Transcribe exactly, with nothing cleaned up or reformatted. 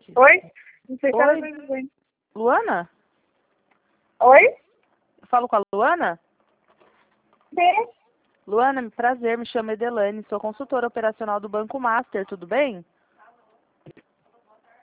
gente. Oi? Não sei se ela Oi. vai dizer. Luana? Oi? Eu falo com a Luana? Sim. Luana, prazer, me chamo Edelane, sou consultora operacional do Banco Master, tudo bem?